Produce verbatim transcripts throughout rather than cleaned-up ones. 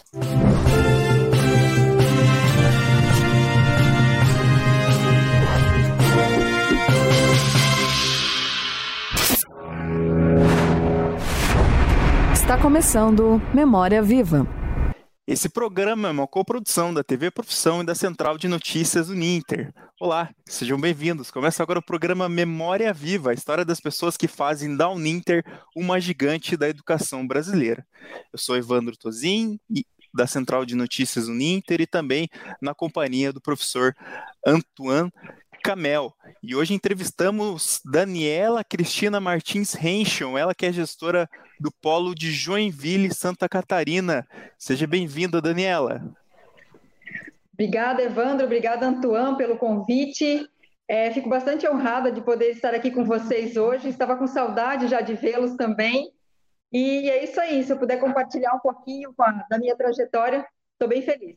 Está começando Memória Viva. Esse programa é uma coprodução da T V Profissão e da Central de Notícias Uninter. Olá, sejam bem-vindos. Começa agora o programa Memória Viva, a história das pessoas que fazem da Uninter uma gigante da educação brasileira. Eu sou Evandro Tozin, da Central de Notícias Uninter, e também na companhia do professor Antoine Camel. E hoje entrevistamos Daniela Cristina Martins Henschel, ela que é gestora do Polo de Joinville, Santa Catarina. Seja bem-vinda, Daniela. Obrigada, Evandro. Obrigada, Antoine, pelo convite. É, fico bastante honrada de poder estar aqui com vocês hoje. Estava com saudade já de vê-los também. E é isso aí. Se eu puder compartilhar um pouquinho com a, da minha trajetória, estou bem feliz.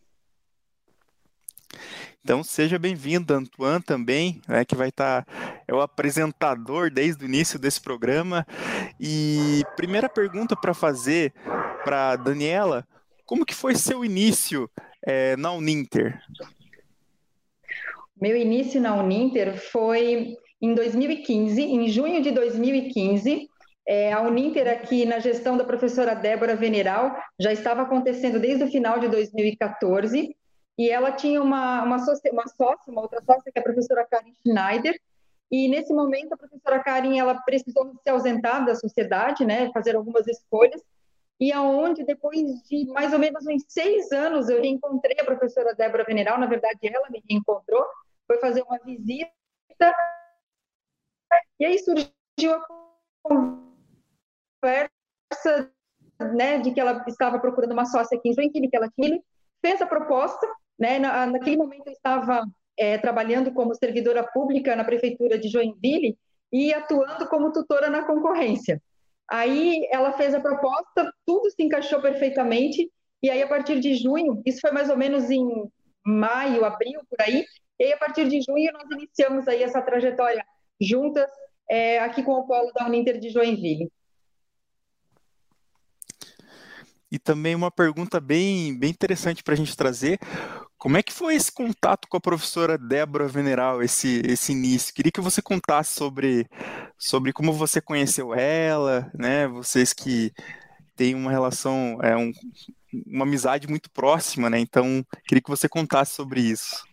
Então, seja bem-vindo, Antoine, também, né, que vai estar, é o apresentador desde o início desse programa. E primeira pergunta para fazer para Daniela, como que foi seu início é, na Uninter? Meu início na Uninter foi em dois mil e quinze, em junho de dois mil e quinze. É, a Uninter aqui na gestão da professora Débora Veneral já estava acontecendo desde o final de dois mil e quatorze. E ela tinha uma, uma, sócia, uma sócia, uma outra sócia, que é a professora Karen Schneider, e nesse momento a professora Karen, ela precisou se ausentar da sociedade, né, fazer algumas escolhas, e aonde depois de mais ou menos uns seis anos eu reencontrei a professora Débora Veneral, na verdade ela me reencontrou, foi fazer uma visita, e aí surgiu a conversa, né, de que ela estava procurando uma sócia aqui em Joinville, que ela tinha, fez a proposta. Né, na, naquele momento eu estava é, trabalhando como servidora pública na prefeitura de Joinville e atuando como tutora na concorrência. Aí ela fez a proposta, tudo se encaixou perfeitamente, e aí a partir de junho, isso foi mais ou menos em maio, abril, por aí, e aí a partir de junho nós iniciamos aí essa trajetória juntas, é, aqui com o Polo da Uninter de Joinville. E também uma pergunta bem, bem interessante para a gente trazer. Como é que foi esse contato com a professora Débora Veneral, esse, esse início? Queria que você contasse sobre, sobre como você conheceu ela, né? Vocês que têm uma relação, é, um, uma amizade muito próxima, né? Então, queria que você contasse sobre isso.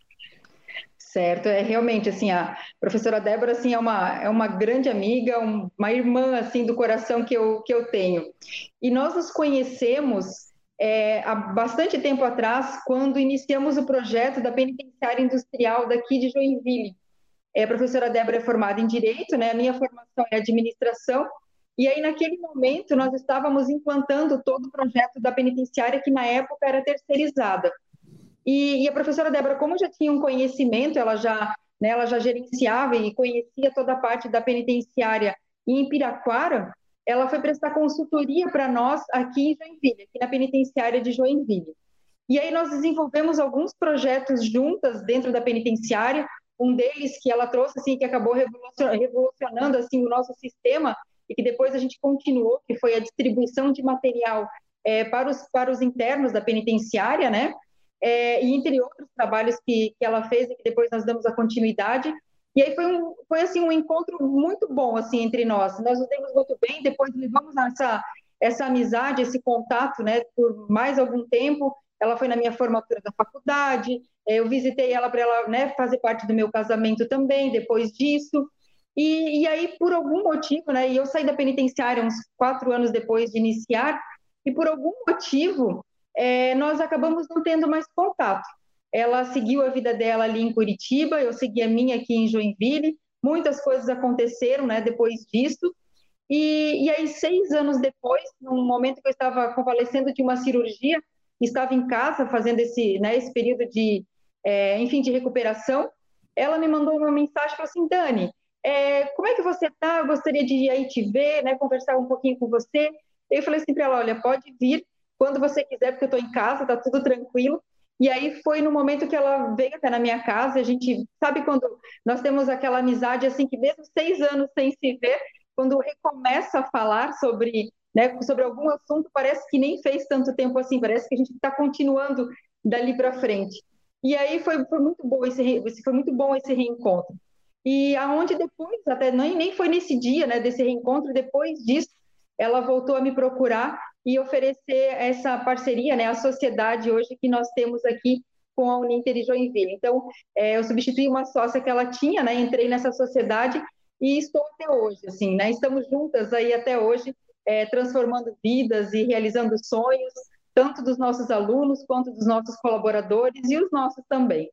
Certo, é realmente, assim, a professora Débora, assim, é uma, é uma grande amiga, uma irmã, assim, do coração que eu, que eu tenho. E nós nos conhecemos é, há bastante tempo atrás, quando iniciamos o projeto da penitenciária industrial daqui de Joinville. É, a professora Débora é formada em Direito, né, a minha formação é Administração, e aí, naquele momento, nós estávamos implantando todo o projeto da penitenciária, que na época era terceirizada. E, e a professora Débora, como já tinha um conhecimento, ela já, né, ela já gerenciava e conhecia toda a parte da penitenciária em Piraquara, ela foi prestar consultoria para nós aqui em Joinville, aqui na penitenciária de Joinville. E aí nós desenvolvemos alguns projetos juntas dentro da penitenciária, um deles que ela trouxe, assim, que acabou revolucionando assim, o nosso sistema, e que depois a gente continuou, que foi a distribuição de material é, para, os, para os internos da penitenciária, né? É, e entre outros trabalhos que, que ela fez e que depois nós damos a continuidade. E aí foi, um, foi assim, um encontro muito bom assim, entre nós. Nós nos demos muito bem, depois levamos essa, essa amizade, esse contato, né, por mais algum tempo. Ela foi na minha formatura da faculdade, eu visitei ela para ela, né, fazer parte do meu casamento também, depois disso. E, e aí, por algum motivo, né, e eu saí da penitenciária uns quatro anos depois de iniciar, e por algum motivo, É, nós acabamos não tendo mais contato. Ela seguiu a vida dela ali em Curitiba, eu segui a minha aqui em Joinville, muitas coisas aconteceram, né, depois disso, e, e aí seis anos depois, num momento que eu estava convalescendo de uma cirurgia, estava em casa fazendo esse, né, esse período de, é, enfim, de recuperação, ela me mandou uma mensagem e falou assim: Dani, é, como é que você está? Eu gostaria de ir aí te ver, né, conversar um pouquinho com você. Eu falei assim para ela: olha, pode vir quando você quiser, porque eu estou em casa, está tudo tranquilo. E aí foi no momento que ela veio até na minha casa, a gente sabe quando nós temos aquela amizade assim, que mesmo seis anos sem se ver, quando recomeça a falar sobre né, sobre algum assunto, parece que nem fez tanto tempo assim, parece que a gente está continuando dali para frente. E aí foi, foi muito bom esse, esse foi muito bom esse reencontro. E aonde depois, até nem, nem foi nesse dia, né, desse reencontro, depois disso, ela voltou a me procurar e oferecer essa parceria, né, a sociedade hoje que nós temos aqui com a Uninter e Joinville. Então, é, eu substituí uma sócia que ela tinha, né, entrei nessa sociedade e estou até hoje, assim, né, estamos juntas aí até hoje, é, transformando vidas e realizando sonhos, tanto dos nossos alunos quanto dos nossos colaboradores e os nossos também.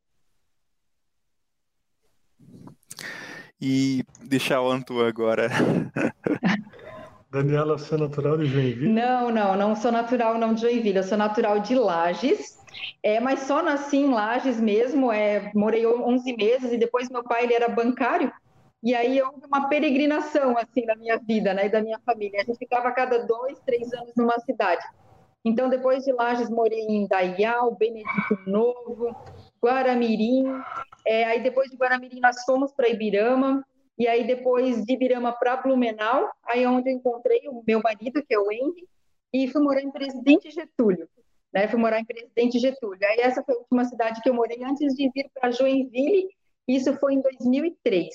E deixar o Anto agora. Daniela, você é natural de Joinville? Não, não, não sou natural não de Joinville, eu sou natural de Lages, é, mas só nasci em Lages mesmo, é, morei onze meses e depois meu pai ele era bancário, e aí houve uma peregrinação assim na minha vida, né, e da minha família. A gente ficava a cada dois, três anos numa cidade. Então, depois de Lages, morei em Indaial, Benedito Novo, Guaramirim. É, aí, depois de Guaramirim, nós fomos para Ibirama. E aí, depois de Ibirama para Blumenau, aí é onde eu encontrei o meu marido, que é o Henry, e fui morar em Presidente Getúlio. Né? Fui morar em Presidente Getúlio. Aí, essa foi a última cidade que eu morei antes de vir para Joinville. Isso foi em dois mil e três.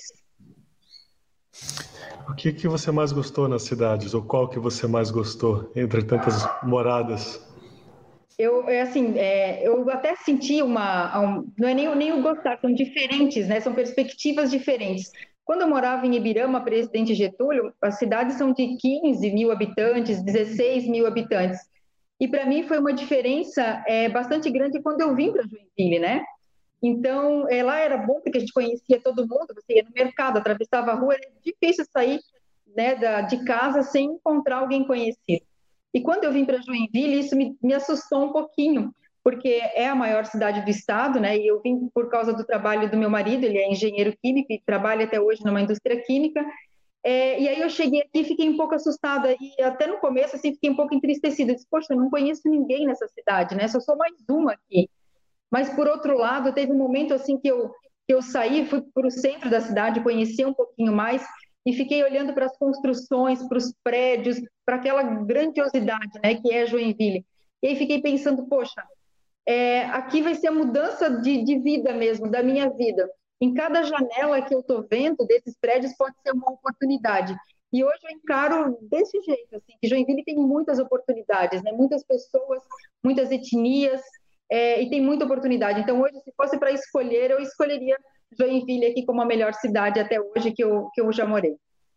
O que, que você mais gostou nas cidades? Ou qual que você mais gostou entre tantas moradas? Eu, é assim, é, eu até senti uma... Um, não é nem, nem o gostar, são diferentes, né? São perspectivas diferentes. Quando eu morava em Ibirama, Presidente Getúlio, as cidades são de quinze mil habitantes, dezesseis mil habitantes. E para mim foi uma diferença é, bastante grande quando eu vim para Joinville, né? Então, é, lá era bom porque a gente conhecia todo mundo, você ia no mercado, atravessava a rua, era difícil sair, né, da, de casa sem encontrar alguém conhecido. E quando eu vim para Joinville, isso me, me assustou um pouquinho, porque é a maior cidade do estado, né? E eu vim por causa do trabalho do meu marido, ele é engenheiro químico e trabalha até hoje numa indústria química. É, e aí eu cheguei aqui e fiquei um pouco assustada, e até no começo, assim, fiquei um pouco entristecida. Eu disse, poxa, eu não conheço ninguém nessa cidade, né? Só sou mais uma aqui. Mas, por outro lado, teve um momento assim que eu, que eu saí, fui para o centro da cidade, conheci um pouquinho mais e fiquei olhando para as construções, para os prédios, para aquela grandiosidade, né, que é Joinville. E aí fiquei pensando, poxa, é, aqui vai ser a mudança de, de vida mesmo, da minha vida. Em cada janela que eu estou vendo desses prédios pode ser uma oportunidade. E hoje eu encaro desse jeito, assim, que Joinville tem muitas oportunidades, né, muitas pessoas, muitas etnias, É, e tem muita oportunidade. Então, hoje, se fosse para escolher, eu escolheria Joinville aqui como a melhor cidade até hoje que eu, que eu já morei.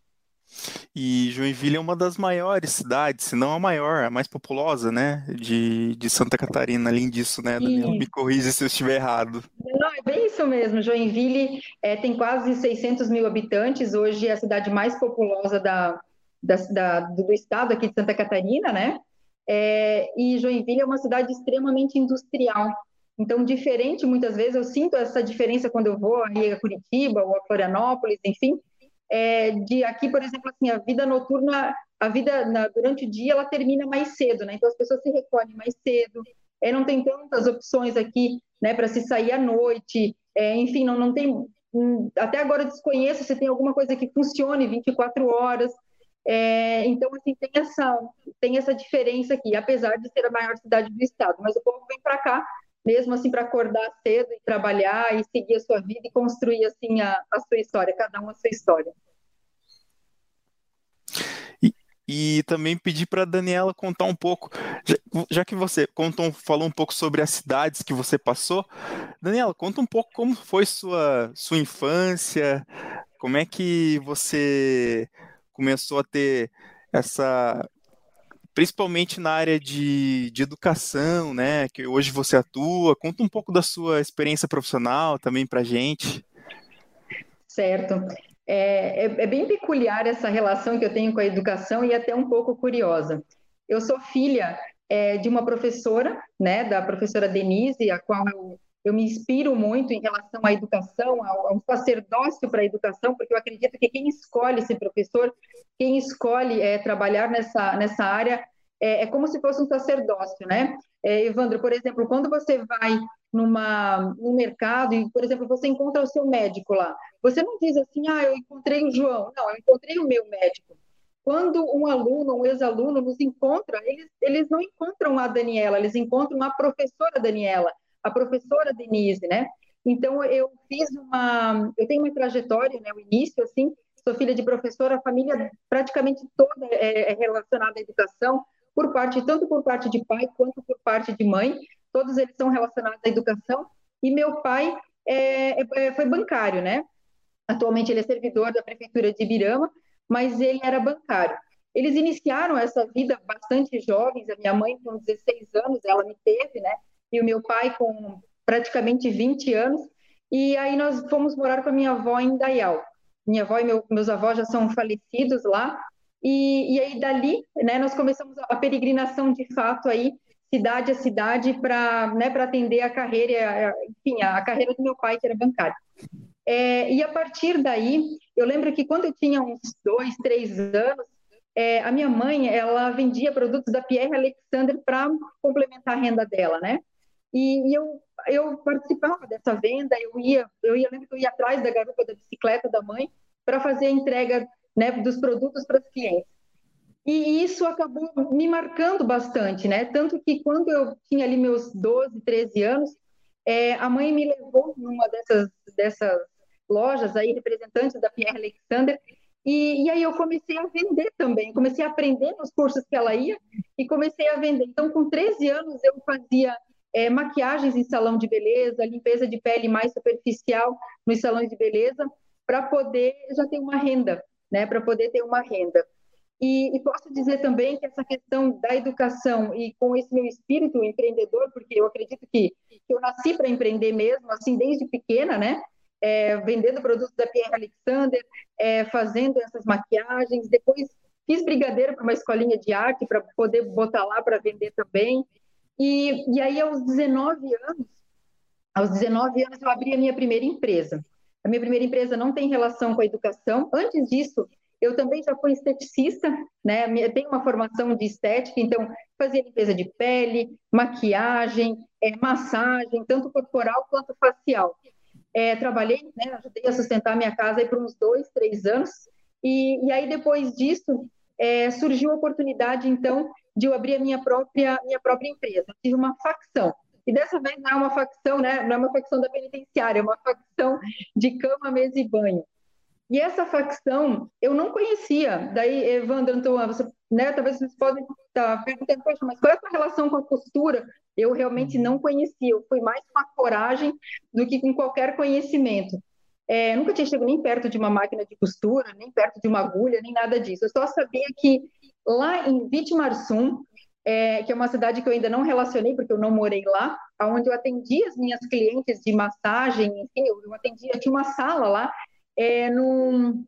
E Joinville é uma das maiores cidades, se não a maior, a mais populosa, né, de, de Santa Catarina. Além disso, né, Daniela, E... me corrija se eu estiver errado. Não, é bem isso mesmo. Joinville é, tem quase seiscentos mil habitantes. Hoje é a cidade mais populosa da, da, da, do estado aqui de Santa Catarina, né? É, e Joinville é uma cidade extremamente industrial. Então, diferente, muitas vezes, eu sinto essa diferença quando eu vou aí a Curitiba ou a Florianópolis, enfim, é, de aqui, por exemplo, assim, a vida noturna, a vida na, durante o dia, ela termina mais cedo, né? Então, as pessoas se recolhem mais cedo, é, não tem tantas opções aqui, né, para se sair à noite, é, enfim, não, não tem, até agora eu desconheço se tem alguma coisa que funcione vinte e quatro horas, é, então, assim, tem essa, tem essa diferença aqui, apesar de ser a maior cidade do estado, mas o povo vem para cá, mesmo assim, para acordar cedo e trabalhar e seguir a sua vida e construir, assim, a, a sua história, cada um a sua história. E, e também pedir para a Daniela contar um pouco, já, já que você contou, falou um pouco sobre as cidades que você passou, Daniela, conta um pouco como foi sua, sua infância, como é que você começou a ter essa, principalmente na área de, de educação, né, que hoje você atua. Conta um pouco da sua experiência profissional também para a gente. Certo. É, é, é bem peculiar essa relação que eu tenho com a educação e até um pouco curiosa. Eu sou filha é, de uma professora, né, da professora Denise, a qual eu, eu me inspiro muito em relação à educação, ao, ao sacerdócio para a educação, porque eu acredito que quem escolhe ser professor, quem escolhe é, trabalhar nessa, nessa área, é, é como se fosse um sacerdócio, né? É, Evandro, por exemplo, quando você vai numa, num mercado e, por exemplo, você encontra o seu médico lá, você não diz assim, ah, eu encontrei o João. Não, eu encontrei o meu médico. quando um aluno, um ex-aluno nos encontra, eles, eles não encontram a Daniela, eles encontram a professora Daniela, a professora Denise, né? Então, eu fiz uma... Eu tenho uma trajetória, né? O início, assim, sou filha de professora, a família praticamente toda é, é relacionada à educação, por parte, tanto por parte de pai quanto por parte de mãe, todos eles são relacionados à educação, e meu pai é, é, foi bancário, né? Atualmente ele é servidor da prefeitura de Ibirama, mas ele era bancário. Eles iniciaram essa vida bastante jovens, a minha mãe com dezesseis anos, ela me teve, né? E o meu pai com praticamente vinte anos, e aí nós fomos morar com a minha avó em Indaial. Minha avó e meu, meus avós já são falecidos lá, e, e aí dali, né, nós começamos a peregrinação de fato aí, cidade a cidade, para, né, para atender a carreira, enfim, a carreira do meu pai, que era bancário. É, e a partir daí, eu lembro que quando eu tinha uns dois, três anos, é, a minha mãe, ela vendia produtos da Pierre Alexander para complementar a renda dela, né? E, e eu, eu participava dessa venda, eu ia, eu ia, lembro que eu ia atrás da garupa da bicicleta da mãe para fazer a entrega, né, dos produtos para os clientes. E isso acabou me marcando bastante, né? Tanto que quando eu tinha ali meus doze, treze anos, é, a mãe me levou numa dessas, dessas lojas aí, representantes da Pierre Alexander, e, e aí eu comecei a vender também, comecei a aprender nos cursos que ela ia e comecei a vender. Então, com treze anos, eu fazia é, maquiagens em salão de beleza, limpeza de pele mais superficial nos salões de beleza, para poder já ter uma renda, né? Para poder ter uma renda. E, e posso dizer também que essa questão da educação e com esse meu espírito empreendedor, porque eu acredito que, que eu nasci para empreender mesmo, assim, desde pequena, né? É, vendendo produtos da Pierre Alexander, é, fazendo essas maquiagens, depois fiz brigadeiro para uma escolinha de arte para poder botar lá para vender também. E, e aí, aos dezenove anos, aos dezenove anos, eu abri a minha primeira empresa. A minha primeira empresa não tem relação com a educação. Antes disso, eu também já fui esteticista, né? Eu tenho uma formação de estética, então fazia limpeza de pele, maquiagem, é, massagem, tanto corporal quanto facial. É, trabalhei, né, ajudei a sustentar a minha casa aí por uns dois, três anos, e, e aí depois disso é, surgiu a oportunidade, então, de eu abrir a minha própria, minha própria empresa. Eu tive uma facção, e dessa vez não é uma facção, né, não é uma facção da penitenciária, é uma facção de cama, mesa e banho. E essa facção eu não conhecia. Daí, Evandro, então, você, né, talvez vocês podem estar perguntando, poxa, mas qual é a sua relação com a costura? Eu realmente não conhecia. Eu fui mais com a coragem do que com qualquer conhecimento. É, nunca tinha chegado nem perto de uma máquina de costura, nem perto de uma agulha, nem nada disso. Eu só sabia que lá em Vitimarsum, é, que é uma cidade que eu ainda não relacionei, porque eu não morei lá, onde eu atendia as minhas clientes de massagem, enfim, eu atendia, tinha uma sala lá, É, no,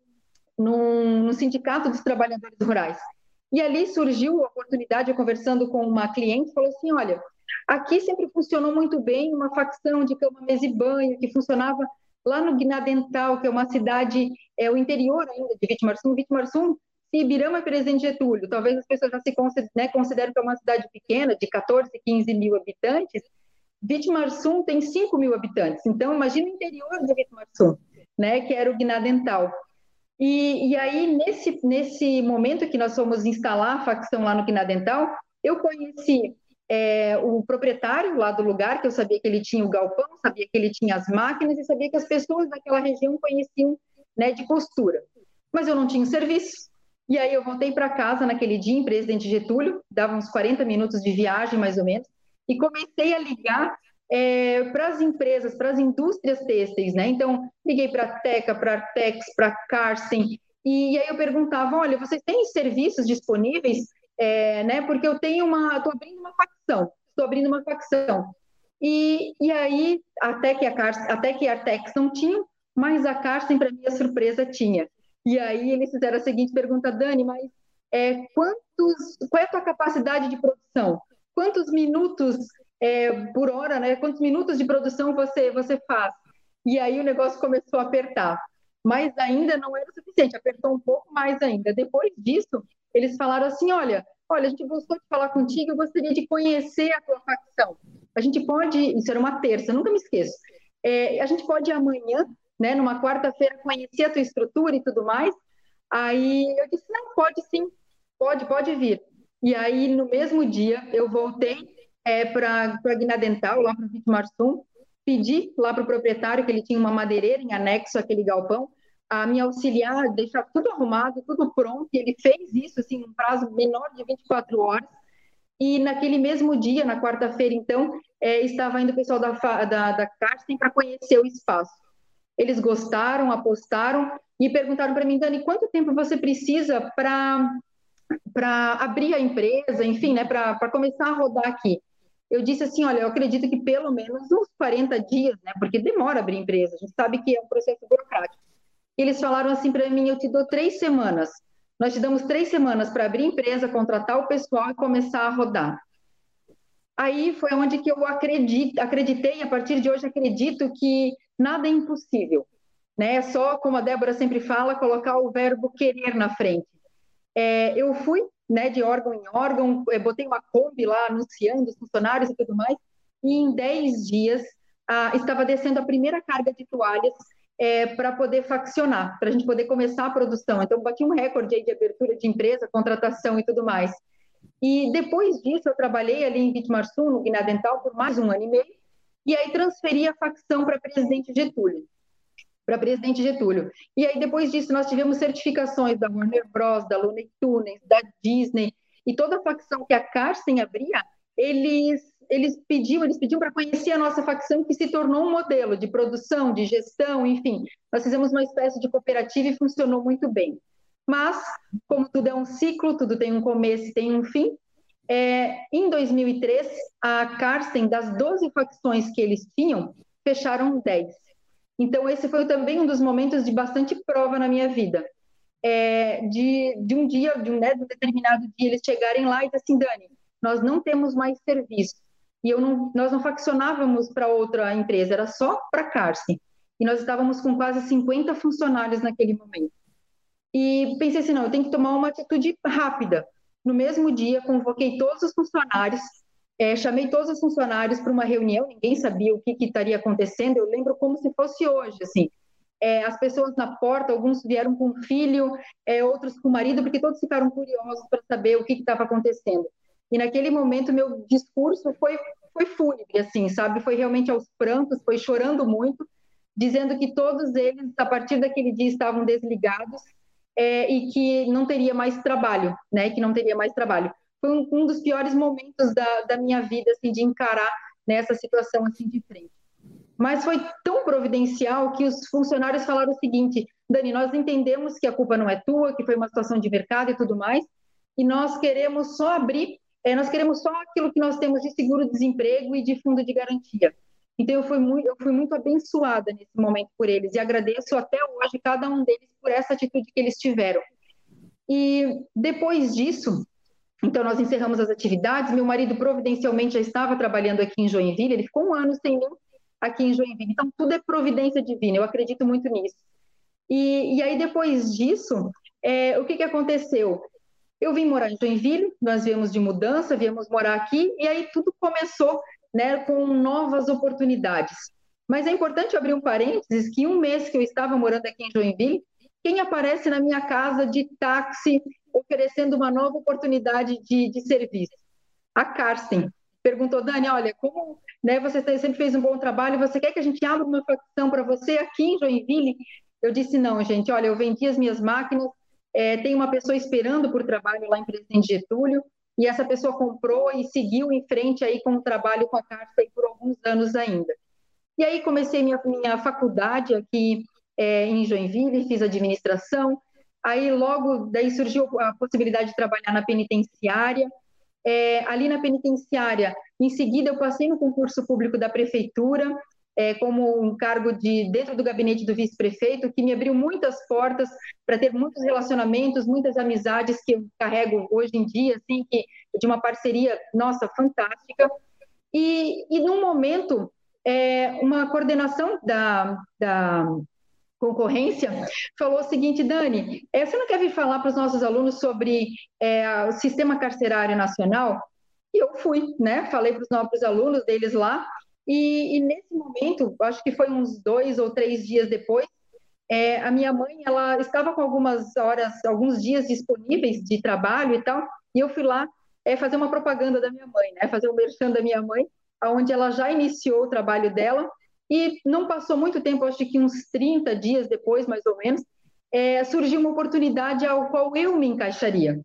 no, no Sindicato dos Trabalhadores Rurais. E ali surgiu a oportunidade, eu conversando com uma cliente, falou assim, olha, aqui sempre funcionou muito bem uma facção de cama, mesa e banho, que funcionava lá no Guinadental, que é uma cidade, é o interior ainda de Vitimarsum. Vitimarsum, se Ibirama é Presidente Getúlio, talvez as pessoas já se considerem, né, considerem que é uma cidade pequena, de quatorze, quinze mil habitantes. Vitimarsum tem cinco mil habitantes, então imagina o interior de Vitimarsum, né, que era o Guinadental. E, e aí, nesse, nesse momento que nós fomos instalar a facção lá no Guinadental, eu conheci é, o proprietário lá do lugar, que eu sabia que ele tinha o galpão, sabia que ele tinha as máquinas e sabia que as pessoas daquela região conheciam, né, de costura. Mas eu não tinha serviço. E aí eu voltei para casa naquele dia, em Presidente Getúlio, dava uns quarenta minutos de viagem, mais ou menos, e comecei a ligar É, para as empresas, para as indústrias têxteis, né? Então, liguei para a Teca, para a Artex, para a Carsen, e, e aí eu perguntava, olha, vocês têm serviços disponíveis? É, né? Porque eu tenho uma, estou abrindo uma facção, estou abrindo uma facção. E, e aí, até que, a Carsen, até que a Artex não tinha, mas a Carsen, para minha surpresa, tinha. E aí eles fizeram a seguinte pergunta, Dani, mas é, quantos, qual é a tua capacidade de produção? Quantos minutos É, por hora, né? Quantos minutos de produção você, você faz? E aí o negócio começou a apertar. Mas ainda não era o suficiente, apertou um pouco mais ainda. Depois disso, eles falaram assim, olha, olha, a gente gostou de falar contigo, eu gostaria de conhecer a tua facção. A gente pode, isso era uma terça, nunca me esqueço, é, a gente pode amanhã, né, numa quarta-feira, conhecer a tua estrutura e tudo mais. Aí eu disse, não, pode sim, pode, pode vir. E aí, no mesmo dia, eu voltei é, para a Guiná Dental, lá para o Vitimarsum, pedi lá para o proprietário, que ele tinha uma madeireira em anexo àquele galpão, a me auxiliar, deixar tudo arrumado, tudo pronto, e ele fez isso, assim, um prazo menor de vinte e quatro horas, e naquele mesmo dia, na quarta-feira, então, é, estava indo o pessoal da, da, da Carsten para conhecer o espaço. Eles gostaram, apostaram, e perguntaram para mim, Dani, quanto tempo você precisa para para abrir a empresa, enfim, né, para começar a rodar aqui? Eu disse assim, olha, eu acredito que pelo menos uns quarenta dias, né, porque demora abrir empresa, a gente sabe que é um processo burocrático. Eles falaram assim para mim, eu te dou três semanas, nós te damos três semanas para abrir empresa, contratar o pessoal e começar a rodar. Aí foi onde que eu acredito, acreditei, a partir de hoje acredito que nada é impossível, né? Só, como a Débora sempre fala, colocar o verbo querer na frente. É, eu fui, né, de órgão em órgão, botei uma Kombi lá anunciando os funcionários e tudo mais, e em dez dias ah, estava descendo a primeira carga de toalhas é, para poder faccionar, para a gente poder começar a produção. Então, bati um recorde aí de abertura de empresa, contratação e tudo mais. E depois disso, eu trabalhei ali em Vitimarsum, no Guiná Dental, por mais um ano e meio, e aí transferi a facção para Presidente Getúlio. Para Presidente Getúlio. E aí, depois disso, nós tivemos certificações da Warner Bros., da Looney Tunes, da Disney, e toda a facção que a Carsten abria, eles, eles pediam, eles pediam para conhecer a nossa facção, que se tornou um modelo de produção, de gestão, enfim. Nós fizemos uma espécie de cooperativa e funcionou muito bem. Mas, como tudo é um ciclo, tudo tem um começo e tem um fim, é, em dois mil e três, a Carsten, das doze facções que eles tinham, fecharam dez. Então, esse foi também um dos momentos de bastante prova na minha vida. É, de, de um dia, de um, né, de um determinado dia, eles chegarem lá e dizer assim, Dani, nós não temos mais serviço. E eu não, nós não faccionávamos para outra empresa, era só para a Carsten. E nós estávamos com quase cinquenta funcionários naquele momento. E pensei assim, não, eu tenho que tomar uma atitude rápida. No mesmo dia, convoquei todos os funcionários, é, chamei todos os funcionários para uma reunião, ninguém sabia o que, que estaria acontecendo, eu lembro como se fosse hoje, assim. É, as pessoas na porta, alguns vieram com filho, é, outros com marido, porque todos ficaram curiosos para saber o que estava acontecendo. E naquele momento, meu discurso foi, foi fúnebre, assim, sabe? Foi realmente aos prantos, foi chorando muito, dizendo que todos eles, a partir daquele dia, estavam desligados, É, e que não teria mais trabalho, né? Que não teria mais trabalho. Foi um, um dos piores momentos da, da minha vida, assim, de encarar nessa situação assim de frente. Mas foi tão providencial que os funcionários falaram o seguinte: Dani, nós entendemos que a culpa não é tua, que foi uma situação de mercado e tudo mais, e nós queremos só abrir, é, nós queremos só aquilo que nós temos de seguro-desemprego e de fundo de garantia. Então, eu fui, muito, eu fui muito abençoada nesse momento por eles e agradeço até hoje cada um deles por essa atitude que eles tiveram. E depois disso, então nós encerramos as atividades, meu marido providencialmente já estava trabalhando aqui em Joinville, ele ficou um ano sem mim aqui em Joinville, então tudo é providência divina, eu acredito muito nisso. E, e aí depois disso, é, o que, que aconteceu? Eu vim morar em Joinville, nós viemos de mudança, viemos morar aqui, e aí tudo começou, né, com novas oportunidades. Mas é importante abrir um parênteses que um mês que eu estava morando aqui em Joinville, quem aparece na minha casa de táxi oferecendo uma nova oportunidade de, de serviço? A Carsten. Perguntou, Dani, olha, como, né, você sempre fez um bom trabalho, você quer que a gente abra uma facção para você aqui em Joinville? Eu disse, não, gente, olha, eu vendi as minhas máquinas, é, tem uma pessoa esperando por trabalho lá em Presidente Getúlio, e essa pessoa comprou e seguiu em frente aí com o trabalho com a Carsten por alguns anos ainda. E aí comecei minha, minha faculdade aqui é, em Joinville, fiz administração, aí logo daí surgiu a possibilidade de trabalhar na penitenciária, é, ali na penitenciária, em seguida eu passei no concurso público da prefeitura, é, como um cargo de dentro do gabinete do vice-prefeito, que me abriu muitas portas para ter muitos relacionamentos, muitas amizades que eu carrego hoje em dia, assim, que, de uma parceria, nossa, fantástica. E, e num momento, é, uma coordenação da, da concorrência falou o seguinte, Dani, é, você não quer vir falar para os nossos alunos sobre é, o sistema carcerário nacional? E eu fui, né? Falei para os nossos alunos deles lá, E, e nesse momento, acho que foi uns dois ou três dias depois, é, a minha mãe, ela estava com algumas horas, alguns dias disponíveis de trabalho e tal, e eu fui lá é, fazer uma propaganda da minha mãe, né? Fazer o merchan da minha mãe, onde ela já iniciou o trabalho dela, e não passou muito tempo, acho que uns trinta dias depois, mais ou menos, é, surgiu uma oportunidade ao qual eu me encaixaria.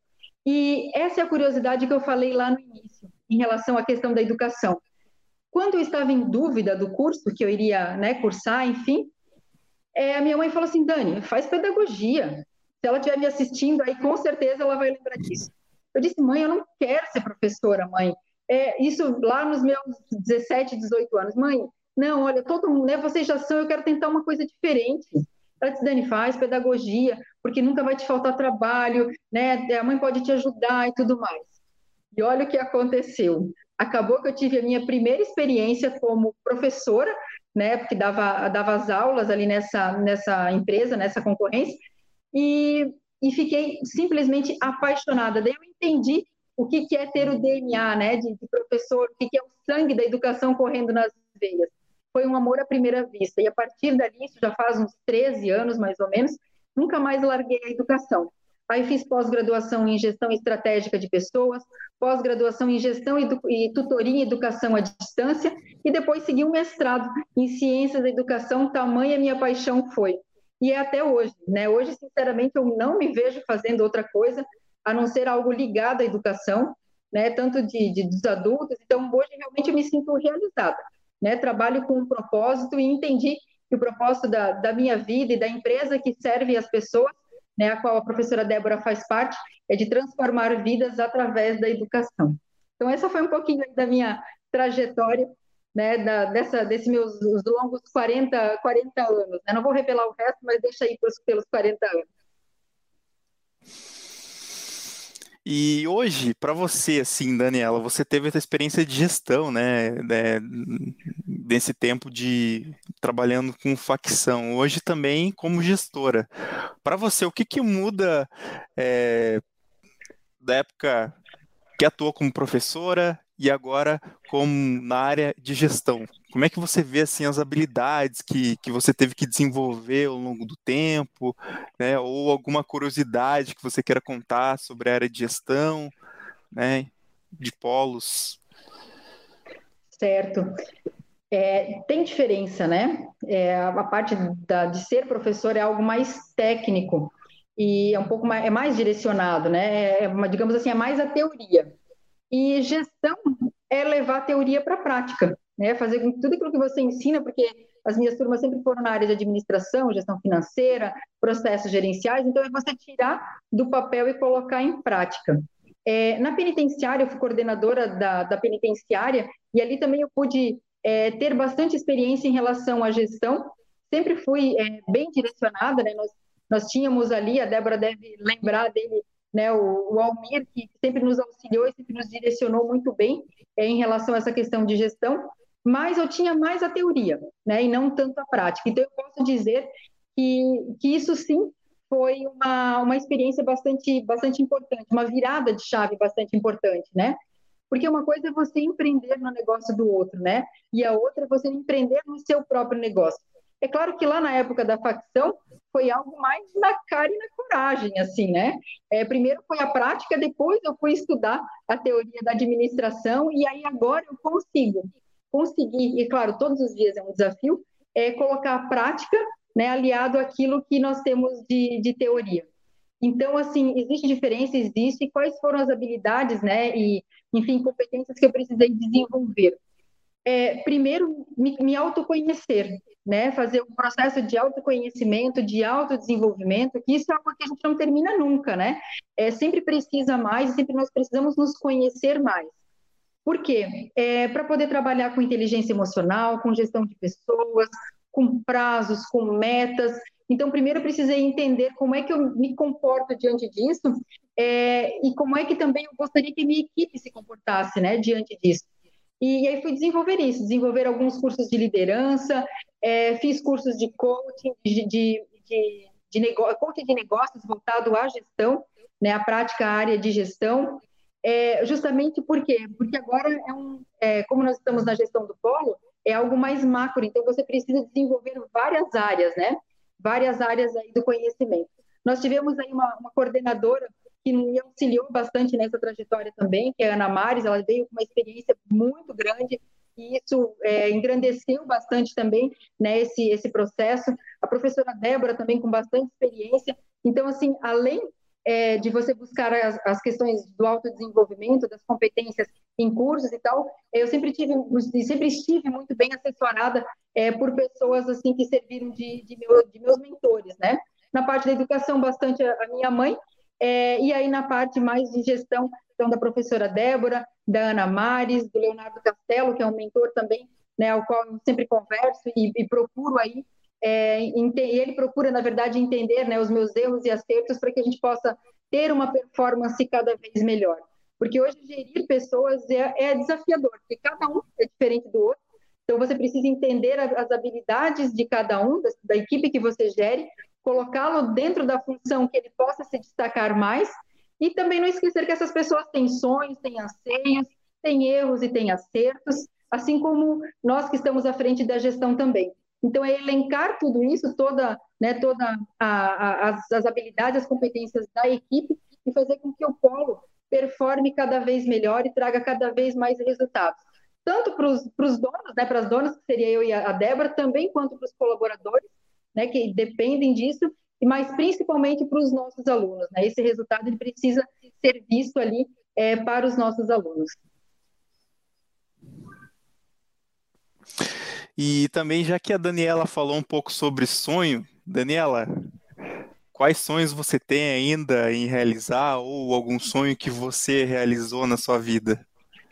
E essa é a curiosidade que eu falei lá no início, em relação à questão da educação. Quando eu estava em dúvida do curso que eu iria, né, cursar, enfim, é, a minha mãe falou assim, Dani, faz pedagogia. Se ela estiver me assistindo, aí com certeza ela vai lembrar disso. Eu disse, mãe, eu não quero ser professora, mãe. É, isso lá nos meus dezessete, dezoito anos. Mãe, não, olha, todo mundo, né, vocês já são, eu quero tentar uma coisa diferente. Ela disse, Dani, faz pedagogia, porque nunca vai te faltar trabalho, né, a mãe pode te ajudar e tudo mais. E olha o que aconteceu. Acabou que eu tive a minha primeira experiência como professora, né, porque dava, dava as aulas ali nessa, nessa empresa, nessa concorrência, e, e fiquei simplesmente apaixonada. Daí eu entendi o que, que é ter o D N A, né, de, de professor, o que, que é o sangue da educação correndo nas veias. Foi um amor à primeira vista. E a partir dali, isso já faz uns treze anos, mais ou menos, nunca mais larguei a educação. Aí fiz pós-graduação em gestão estratégica de pessoas, pós-graduação em gestão e tutoria em educação à distância, e depois segui um mestrado em ciências da educação, tamanha minha paixão foi. E é até hoje, né? Hoje, sinceramente, eu não me vejo fazendo outra coisa, a não ser algo ligado à educação, né? Tanto de, de, dos adultos, então hoje realmente eu me sinto realizada, né? Trabalho com um propósito e entendi que o propósito da, da minha vida e da empresa que serve as pessoas, né, a qual a professora Débora faz parte, é de transformar vidas através da educação. Então, essa foi um pouquinho da minha trajetória, né, da, dessa, desses meus os longos quarenta, quarenta anos. Né? Não vou revelar o resto, mas deixa aí pelos, pelos quarenta anos. E hoje, para você, assim, Daniela, você teve essa experiência de gestão, né, né, desse tempo de trabalhando com facção, hoje também como gestora. Para você, o que que muda é, da época que atuou como professora e agora como na área de gestão? Como é que você vê assim as habilidades que, que você teve que desenvolver ao longo do tempo, né? Ou alguma curiosidade que você queira contar sobre a área de gestão, né? De polos? Certo. É, tem diferença, né? É, a parte da, de ser professor é algo mais técnico e é um pouco mais, é mais direcionado, né? É uma, digamos assim, é mais a teoria. E gestão é levar a teoria para a prática, né? Fazer tudo aquilo que você ensina, porque as minhas turmas sempre foram na área de administração, gestão financeira, processos gerenciais, então é você tirar do papel e colocar em prática. É, na penitenciária, eu fui coordenadora da, da penitenciária e ali também eu pude é, ter bastante experiência em relação à gestão, sempre fui é, bem direcionada, né? Nós, nós tínhamos ali, a Débora deve lembrar dele, né, o, o Almir, que sempre nos auxiliou e sempre nos direcionou muito bem é, em relação a essa questão de gestão, mas eu tinha mais a teoria, né, e não tanto a prática. Então, eu posso dizer que, que isso, sim, foi uma, uma experiência bastante, bastante importante, uma virada de chave bastante importante, né? Porque uma coisa é você empreender no negócio do outro, né? E a outra é você empreender no seu próprio negócio. É claro que lá na época da facção foi algo mais na cara e na coragem, assim, né? É, primeiro foi a prática, depois eu fui estudar a teoria da administração e aí agora eu consigo, conseguir, e claro, todos os dias é um desafio, é colocar a prática, né, aliado àquilo que nós temos de, de teoria. Então, assim, existe diferença, existe, quais foram as habilidades, né, e, enfim, competências que eu precisei desenvolver. É, primeiro, me, me autoconhecer, né? Fazer um processo de autoconhecimento, de autodesenvolvimento, que isso é algo que a gente não termina nunca, né? É, sempre precisa mais, sempre nós precisamos nos conhecer mais. Por quê? É, para poder trabalhar com inteligência emocional, com gestão de pessoas, com prazos, com metas. Então, primeiro eu precisei entender como é que eu me comporto diante disso é, e como é que também eu gostaria que a minha equipe se comportasse, né, diante disso. E aí fui desenvolver isso, desenvolver alguns cursos de liderança, é, fiz cursos de coaching, de, de, de, de negócio, coaching de negócios voltado à gestão, né, à prática, à área de gestão, é, justamente por quê? Porque agora, é um, é, como nós estamos na gestão do polo, é algo mais macro, então você precisa desenvolver várias áreas, né? várias áreas aí do conhecimento. Nós tivemos aí uma, uma coordenadora que me auxiliou bastante nessa trajetória também, que é a Ana Mares. Ela veio com uma experiência muito grande e isso é, engrandeceu bastante também, né, esse, esse processo. A professora Débora também com bastante experiência. Então, assim, além é, de você buscar as, as questões do autodesenvolvimento, das competências em cursos e tal, eu sempre tive, sempre estive muito bem assessorada é, por pessoas assim que serviram de, de, meu, de meus mentores, né? Na parte da educação, bastante a, a minha mãe, é, e aí na parte mais de gestão, então, da professora Débora, da Ana Mares, do Leonardo Castelo, que é um mentor também, né, ao qual eu sempre converso e, e procuro aí, é, e ele procura, na verdade, entender, né, os meus erros e acertos para que a gente possa ter uma performance cada vez melhor. Porque hoje gerir pessoas é, é desafiador, porque cada um é diferente do outro, então você precisa entender as habilidades de cada um, da, da equipe que você gere, colocá-lo dentro da função que ele possa se destacar mais, e também não esquecer que essas pessoas têm sonhos, têm anseios, têm erros e têm acertos, assim como nós que estamos à frente da gestão também. Então, é elencar tudo isso, toda, né, toda a, a, as, as habilidades, as competências da equipe e fazer com que o polo performe cada vez melhor e traga cada vez mais resultados. Tanto para os donos, né, para as donas, que seria eu e a Débora, também quanto para os colaboradores, né, que dependem disso, mas principalmente para os nossos alunos, né? Esse resultado ele precisa ser visto ali é, para os nossos alunos. E também, já que a Daniela falou um pouco sobre sonho, Daniela, quais sonhos você tem ainda em realizar ou algum sonho que você realizou na sua vida?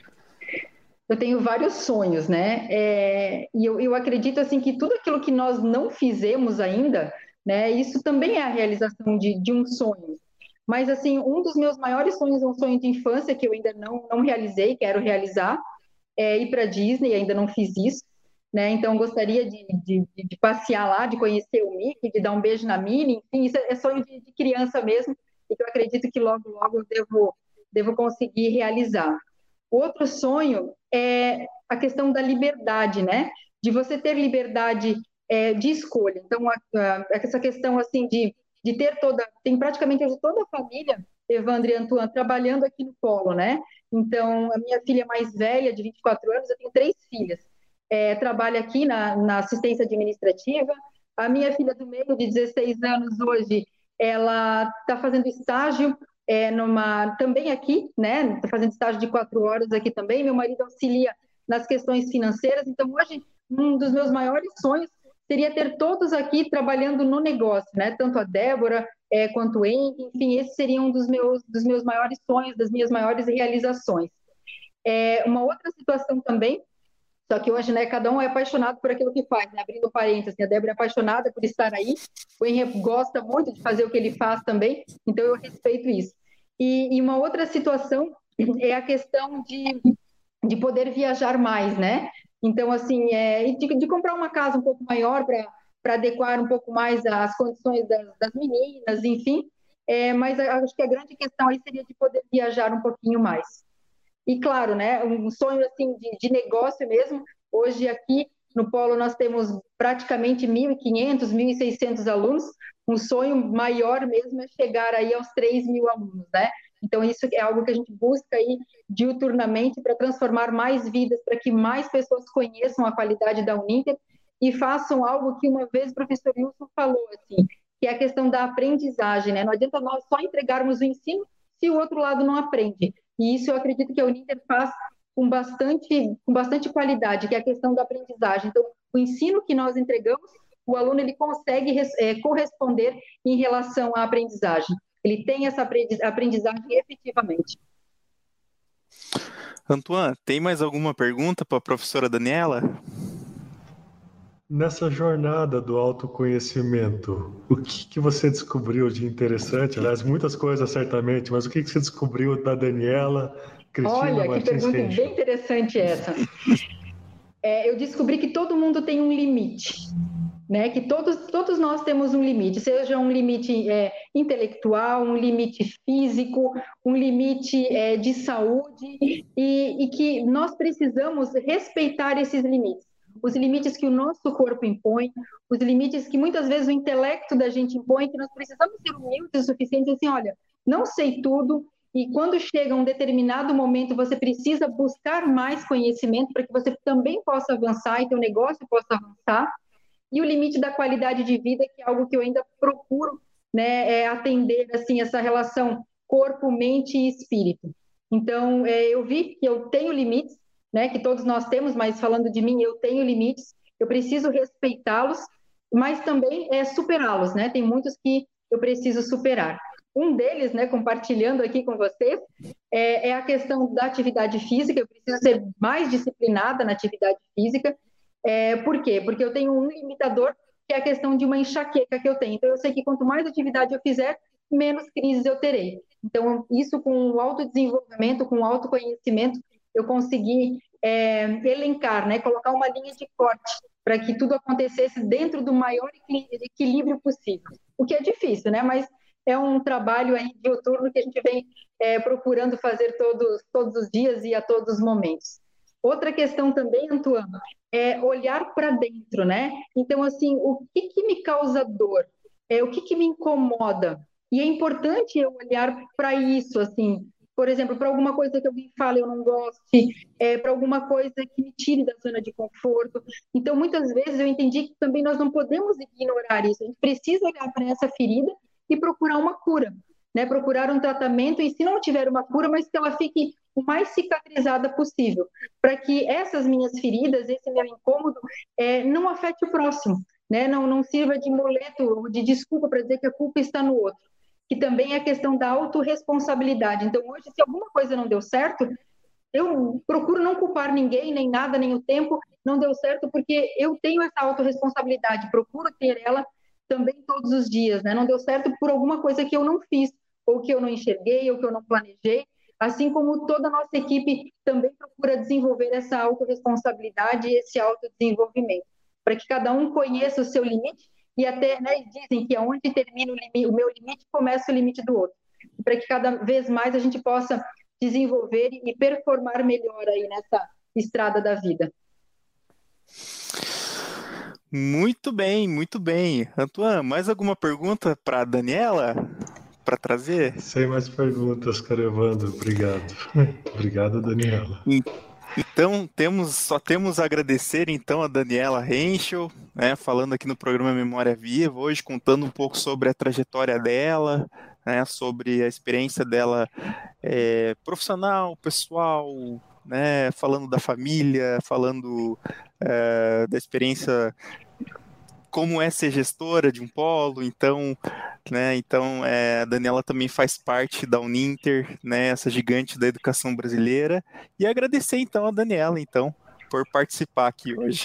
Eu tenho vários sonhos, né? É, e eu, eu acredito assim que tudo aquilo que nós não fizemos ainda, né? Isso também é a realização de, de um sonho. Mas assim, um dos meus maiores sonhos é um sonho de infância que eu ainda não, não realizei, quero realizar, é ir para a Disney, ainda não fiz isso, né? Então gostaria de, de, de passear lá, de conhecer o Mickey, de dar um beijo na Minnie, enfim, isso é sonho de, de criança mesmo, e que eu acredito que logo, logo eu devo, devo conseguir realizar. Outro sonho é a questão da liberdade, né? De você ter liberdade é, de escolha. Então, a, a, essa questão assim de, de ter toda, tem praticamente toda a família, Evandro e Antoine, trabalhando aqui no Polo, né? Então, a minha filha mais velha, de vinte e quatro anos, eu tenho três filhas, é, trabalha aqui na, na assistência administrativa. A minha filha do meio, de dezesseis anos hoje, ela está fazendo estágio É, numa, também aqui, né? Estou fazendo estágio de quatro horas aqui também. Meu marido auxilia nas questões financeiras. Então, hoje, um dos meus maiores sonhos seria ter todos aqui trabalhando no negócio, né? Tanto a Débora é, quanto o Henrique. Enfim, esse seria um dos meus, dos meus maiores sonhos, das minhas maiores realizações. É, uma outra situação também, só que hoje, né, cada um é apaixonado por aquilo que faz, né? Abrindo parênteses, a Débora é apaixonada por estar aí, o Henrique gosta muito de fazer o que ele faz também, então eu respeito isso. E, e uma outra situação é a questão de, de poder viajar mais, né? Então, assim, é, de, de comprar uma casa um pouco maior para adequar um pouco mais às condições das, das meninas, enfim, é, mas acho que a grande questão aí seria de poder viajar um pouquinho mais. E claro, né, um sonho assim de, de negócio mesmo. Hoje aqui no Polo nós temos praticamente mil e quinhentos, mil e seiscentos alunos. Um sonho maior mesmo é chegar aí aos três mil alunos, né? Então isso é algo que a gente busca aí diuturnamente para transformar mais vidas, para que mais pessoas conheçam a qualidade da Uninter e façam algo que uma vez o professor Wilson falou, assim, que é a questão da aprendizagem, né? Não adianta nós só entregarmos o ensino se o outro lado não aprende. E isso eu acredito que a Uninter faz com bastante, com bastante qualidade, que é a questão da aprendizagem. Então, o ensino que nós entregamos, o aluno ele consegue é, corresponder em relação à aprendizagem. Ele tem essa aprendizagem efetivamente. Antoine, tem mais alguma pergunta para a professora Daniela? Nessa jornada do autoconhecimento, o que, que você descobriu de interessante? Aliás, muitas coisas certamente, mas o que, que você descobriu da Daniela Cristina Olha, Martins que pergunta Renshaw? bem interessante essa. É, eu descobri que todo mundo tem um limite, né? Que todos, todos nós temos um limite, seja um limite é, intelectual, um limite físico, um limite é, de saúde, e, e que nós precisamos respeitar esses limites. os limites que o nosso corpo impõe, os limites que muitas vezes o intelecto da gente impõe, que nós precisamos ser humildes o suficiente, assim, olha, não sei tudo, e quando chega um determinado momento, você precisa buscar mais conhecimento para que você também possa avançar e teu negócio possa avançar. E o limite da qualidade de vida, que é algo que eu ainda procuro, né, é atender assim, essa relação corpo, mente e espírito. Então, é, eu vi que eu tenho limites, né, que todos nós temos, mas falando de mim, eu tenho limites, eu preciso respeitá-los, mas também é superá-los, né? Tem muitos que eu preciso superar. Um deles, né, compartilhando aqui com vocês, é, é a questão da atividade física. Eu preciso ser mais disciplinada na atividade física. É, por quê? Porque eu tenho um limitador, que é a questão de uma enxaqueca que eu tenho. Então, eu sei que quanto mais atividade eu fizer, menos crises eu terei. Então, isso com o autodesenvolvimento, com o autoconhecimento, eu consegui é, elencar, né, colocar uma linha de corte para que tudo acontecesse dentro do maior equilíbrio possível. O que é difícil, né? Mas é um trabalho aí diuturno que a gente vem é, procurando fazer todos, todos os dias e a todos os momentos. Outra questão também, Antoine, é olhar para dentro, né? Então, assim, o que, que me causa dor? É, o que, que me incomoda? E é importante eu olhar para isso, assim, por exemplo, para alguma coisa que alguém fala eu não goste, é, para alguma coisa que me tire da zona de conforto. Então, muitas vezes eu entendi que também nós não podemos ignorar isso. A gente precisa olhar para essa ferida e procurar uma cura, né? Procurar um tratamento, e se não tiver uma cura, mas que ela fique o mais cicatrizada possível, para que essas minhas feridas, esse meu incômodo, é, não afete o próximo, né? Não, não sirva de moleto ou de desculpa para dizer que a culpa está no outro, que também é a questão da autorresponsabilidade. Então, hoje, se alguma coisa não deu certo, eu procuro não culpar ninguém, nem nada, nem o tempo, não deu certo, porque eu tenho essa autorresponsabilidade, procuro ter ela também todos os dias, né? Não deu certo por alguma coisa que eu não fiz, ou que eu não enxerguei, ou que eu não planejei, assim como toda a nossa equipe também procura desenvolver essa autorresponsabilidade e esse autodesenvolvimento, para que cada um conheça o seu limite, e até, né, dizem que aonde termina o, limite, o meu limite, começa o limite do outro, para que cada vez mais a gente possa desenvolver e performar melhor aí nessa estrada da vida. Muito bem, muito bem. Antoine, mais alguma pergunta para a Daniela? Para trazer? Sem mais perguntas, Carevando. Obrigado. Obrigado, Daniela. Então, temos, só temos a agradecer então a Daniela Henschel, né, falando aqui no programa Memória Viva, hoje contando um pouco sobre a trajetória dela, né, sobre a experiência dela é, profissional, pessoal, né, falando da família, falando é, da experiência, como é ser gestora de um polo. Então, né, então é, a Daniela também faz parte da Uninter, né, essa gigante da educação brasileira, e agradecer então a Daniela então por participar aqui hoje.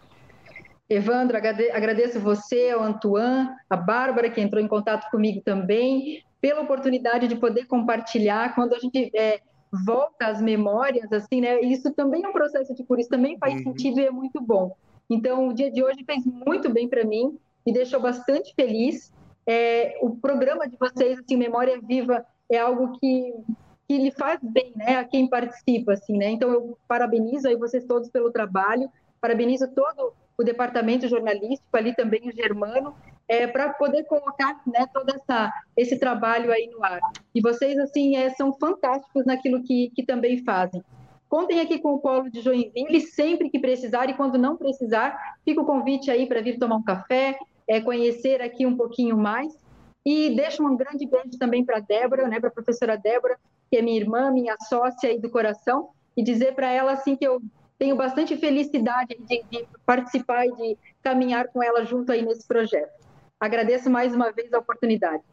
Evandro, agradeço você, ao Antoine, a Bárbara, que entrou em contato comigo também, pela oportunidade de poder compartilhar. Quando a gente é, volta às memórias, assim, né, isso também é um processo de cura, isso também faz uhum. sentido e é muito bom. Então, o dia de hoje fez muito bem para mim, me deixou bastante feliz. É, o programa de vocês, assim, Memória Viva, é algo que, que lhe faz bem, né, a quem participa, assim, né? Então, eu parabenizo aí vocês todos pelo trabalho, parabenizo todo o departamento jornalístico, ali também o Germano, é, para poder colocar, né, todo essa, esse trabalho aí no ar. E vocês, assim, é, são fantásticos naquilo que, que também fazem. Contem aqui com o Polo de Joinville, sempre que precisar, e quando não precisar, fica o convite aí para vir tomar um café, é, conhecer aqui um pouquinho mais. E deixo um grande beijo também para a Débora, né, para a professora Débora, que é minha irmã, minha sócia aí do coração, e dizer para ela assim, que eu tenho bastante felicidade de, de participar e de caminhar com ela junto aí nesse projeto. Agradeço mais uma vez a oportunidade.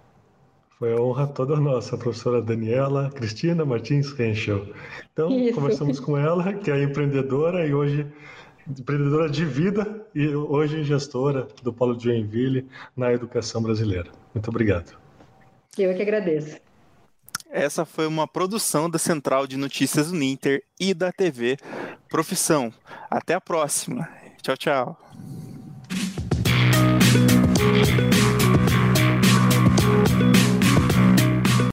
Foi a honra toda nossa, a professora Daniela Cristina Martins Henschel. Então, Isso. conversamos com ela, que é empreendedora e hoje empreendedora de vida e hoje gestora do Polo de Joinville na educação brasileira. Muito obrigado. Eu é que agradeço. Essa foi uma produção da Central de Notícias Uninter e da T V Profissão. Até a próxima. Tchau, tchau.